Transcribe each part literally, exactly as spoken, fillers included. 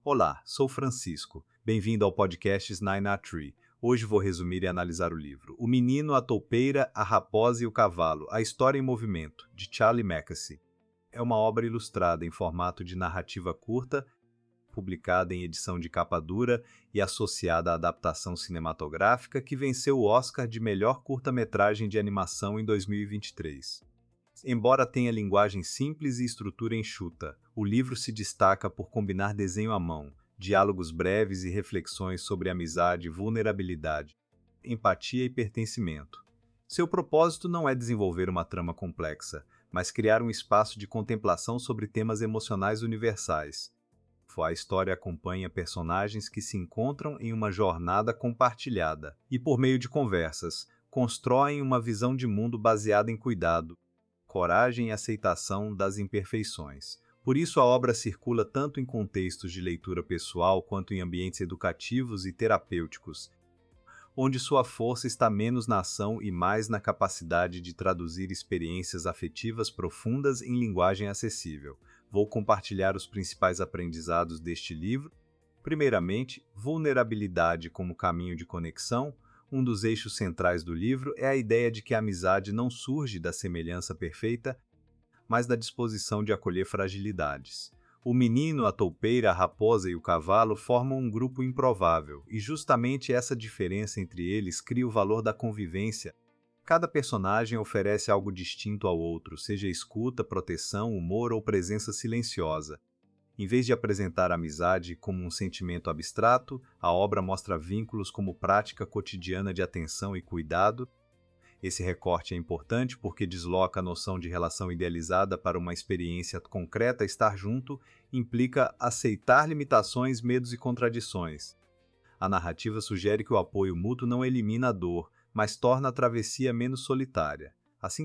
Olá, sou Francisco. Bem-vindo ao podcast Nine a Tree. Hoje vou resumir e analisar o livro O Menino, a Toupeira, a Raposa e o Cavalo, A História em Movimento, de Charlie Mackesy. É uma obra ilustrada em formato de narrativa curta, publicada em edição de capa dura e associada à adaptação cinematográfica que venceu o Oscar de melhor curta-metragem de animação em dois mil e vinte e três. Embora tenha linguagem simples e estrutura enxuta, o livro se destaca por combinar desenho à mão, diálogos breves e reflexões sobre amizade, vulnerabilidade, empatia e pertencimento. Seu propósito não é desenvolver uma trama complexa, mas criar um espaço de contemplação sobre temas emocionais universais. A história acompanha personagens que se encontram em uma jornada compartilhada e, por meio de conversas, constroem uma visão de mundo baseada em cuidado, coragem e aceitação das imperfeições. Por isso a obra circula tanto em contextos de leitura pessoal quanto em ambientes educativos e terapêuticos, onde sua força está menos na ação e mais na capacidade de traduzir experiências afetivas profundas em linguagem acessível. Vou compartilhar os principais aprendizados deste livro. Primeiramente, vulnerabilidade como caminho de conexão. Um dos eixos centrais do livro é a ideia de que a amizade não surge da semelhança perfeita, mas da disposição de acolher fragilidades. O menino, a toupeira, a raposa e o cavalo formam um grupo improvável, e justamente essa diferença entre eles cria o valor da convivência. Cada personagem oferece algo distinto ao outro, seja escuta, proteção, humor ou presença silenciosa. Em vez de apresentar a amizade como um sentimento abstrato, a obra mostra vínculos como prática cotidiana de atenção e cuidado. Esse recorte é importante porque desloca a noção de relação idealizada para uma experiência concreta. Estar junto implica aceitar limitações, medos e contradições. A narrativa sugere que o apoio mútuo não elimina a dor, mas torna a travessia menos solitária. Assim,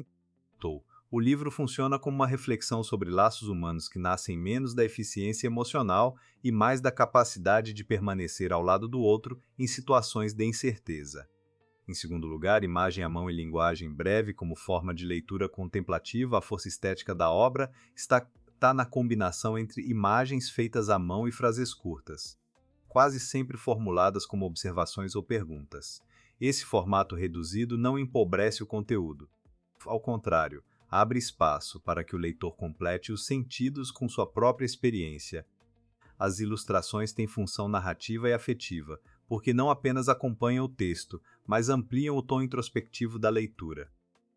o livro funciona como uma reflexão sobre laços humanos que nascem menos da eficiência emocional e mais da capacidade de permanecer ao lado do outro em situações de incerteza. Em segundo lugar, imagem à mão e linguagem breve como forma de leitura contemplativa. A força estética da obra está, está na combinação entre imagens feitas à mão e frases curtas, quase sempre formuladas como observações ou perguntas. Esse formato reduzido não empobrece o conteúdo. Ao contrário, abre espaço para que o leitor complete os sentidos com sua própria experiência. As ilustrações têm função narrativa e afetiva, porque não apenas acompanham o texto, mas ampliam o tom introspectivo da leitura.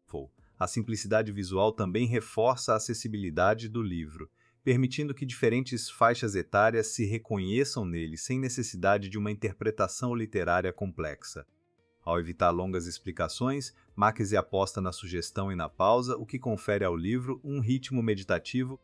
A simplicidade visual também reforça a acessibilidade do livro, permitindo que diferentes faixas etárias se reconheçam nele sem necessidade de uma interpretação literária complexa. Ao evitar longas explicações, Mackesy aposta na sugestão e na pausa, o que confere ao livro um ritmo meditativo.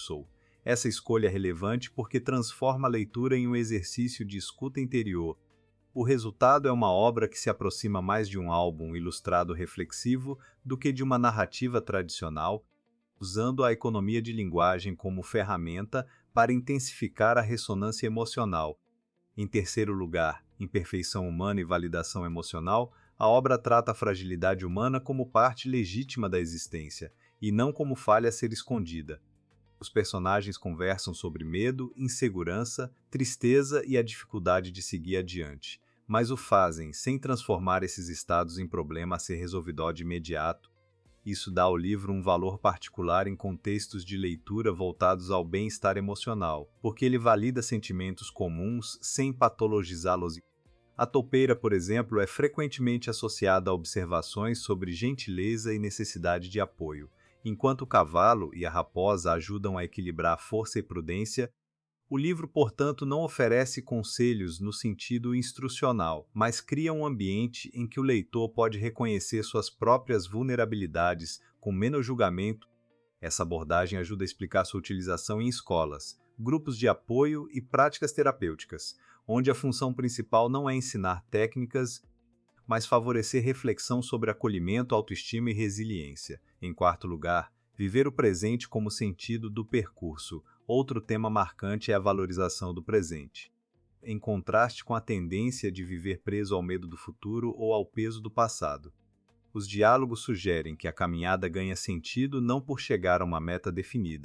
Essa escolha é relevante porque transforma a leitura em um exercício de escuta interior. O resultado é uma obra que se aproxima mais de um álbum ilustrado reflexivo do que de uma narrativa tradicional, usando a economia de linguagem como ferramenta para intensificar a ressonância emocional. Em terceiro lugar, imperfeição humana e validação emocional, a obra trata a fragilidade humana como parte legítima da existência, e não como falha a ser escondida. Os personagens conversam sobre medo, insegurança, tristeza e a dificuldade de seguir adiante, mas o fazem sem transformar esses estados em problema a ser resolvido de imediato. Isso dá ao livro um valor particular em contextos de leitura voltados ao bem-estar emocional, porque ele valida sentimentos comuns sem patologizá-los. A toupeira, por exemplo, é frequentemente associada a observações sobre gentileza e necessidade de apoio, enquanto o cavalo e a raposa ajudam a equilibrar força e prudência. O livro, portanto, não oferece conselhos no sentido instrucional, mas cria um ambiente em que o leitor pode reconhecer suas próprias vulnerabilidades com menos julgamento. Essa abordagem ajuda a explicar sua utilização em escolas, grupos de apoio e práticas terapêuticas, onde a função principal não é ensinar técnicas, mas favorecer reflexão sobre acolhimento, autoestima e resiliência. Em quarto lugar, viver o presente como sentido do percurso. Outro tema marcante é a valorização do presente, em contraste com a tendência de viver preso ao medo do futuro ou ao peso do passado. Os diálogos sugerem que a caminhada ganha sentido não por chegar a uma meta definida,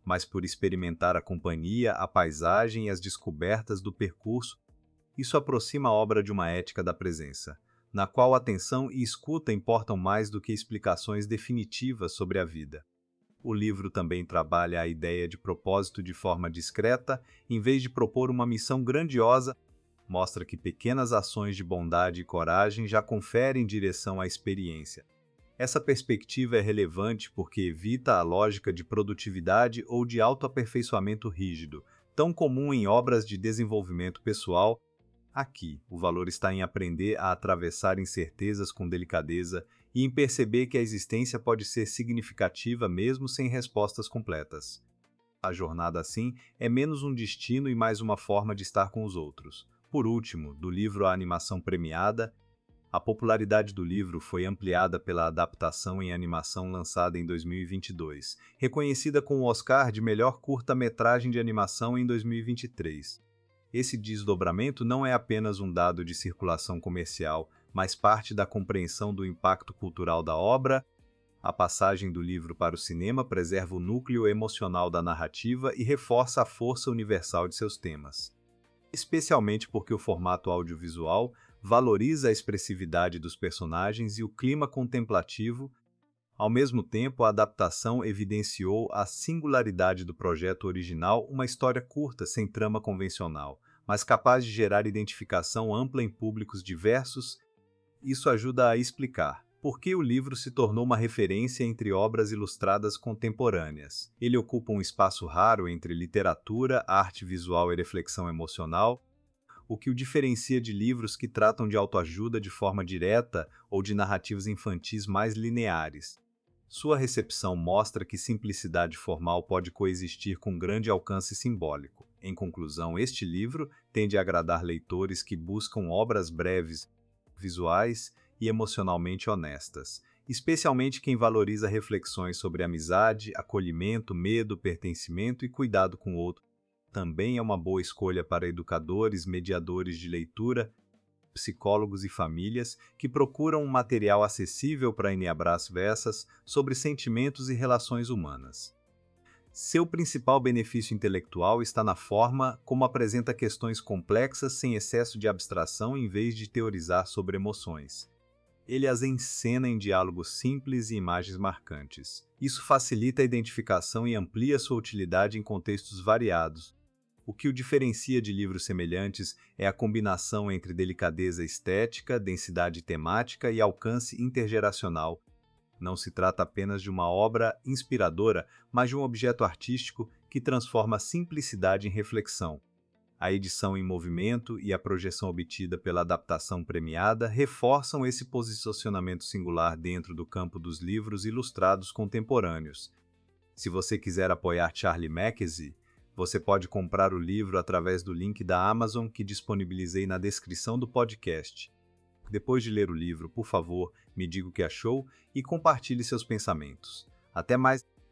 mas por experimentar a companhia, a paisagem e as descobertas do percurso. Isso aproxima a obra de uma ética da presença, na qual atenção e escuta importam mais do que explicações definitivas sobre a vida. O livro também trabalha a ideia de propósito de forma discreta, em vez de propor uma missão grandiosa. Mostra que pequenas ações de bondade e coragem já conferem direção à experiência. Essa perspectiva é relevante porque evita a lógica de produtividade ou de autoaperfeiçoamento rígido, tão comum em obras de desenvolvimento pessoal. Aqui, o valor está em aprender a atravessar incertezas com delicadeza e em perceber que a existência pode ser significativa mesmo sem respostas completas. A jornada, assim, é menos um destino e mais uma forma de estar com os outros. Por último, do livro A Animação Premiada, a popularidade do livro foi ampliada pela adaptação em animação lançada em dois mil e vinte e dois, reconhecida com o Oscar de melhor curta-metragem de animação em dois mil e vinte e três. Esse desdobramento não é apenas um dado de circulação comercial, mas parte da compreensão do impacto cultural da obra. A passagem do livro para o cinema preserva o núcleo emocional da narrativa e reforça a força universal de seus temas. Especialmente porque o formato audiovisual valoriza a expressividade dos personagens e o clima contemplativo. Ao mesmo tempo, a adaptação evidenciou a singularidade do projeto original, uma história curta, sem trama convencional, mas capaz de gerar identificação ampla em públicos diversos. Isso ajuda a explicar por que o livro se tornou uma referência entre obras ilustradas contemporâneas. Ele ocupa um espaço raro entre literatura, arte visual e reflexão emocional, o que o diferencia de livros que tratam de autoajuda de forma direta ou de narrativas infantis mais lineares. Sua recepção mostra que simplicidade formal pode coexistir com grande alcance simbólico. Em conclusão, este livro tende a agradar leitores que buscam obras breves, visuais e emocionalmente honestas, especialmente quem valoriza reflexões sobre amizade, acolhimento, medo, pertencimento e cuidado com o outro. Também é uma boa escolha para educadores, mediadores de leitura, psicólogos e famílias que procuram um material acessível para enneabraças sobre sentimentos e relações humanas. Seu principal benefício intelectual está na forma como apresenta questões complexas sem excesso de abstração em vez de teorizar sobre emoções. Ele as encena em diálogos simples e imagens marcantes. Isso facilita a identificação e amplia sua utilidade em contextos variados. O que o diferencia de livros semelhantes é a combinação entre delicadeza estética, densidade temática e alcance intergeracional. Não se trata apenas de uma obra inspiradora, mas de um objeto artístico que transforma a simplicidade em reflexão. A edição em movimento e a projeção obtida pela adaptação premiada reforçam esse posicionamento singular dentro do campo dos livros ilustrados contemporâneos. Se você quiser apoiar Charlie Mackesy, você pode comprar o livro através do link da Amazon que disponibilizei na descrição do podcast. Depois de ler o livro, por favor, me diga o que achou e compartilhe seus pensamentos. Até mais!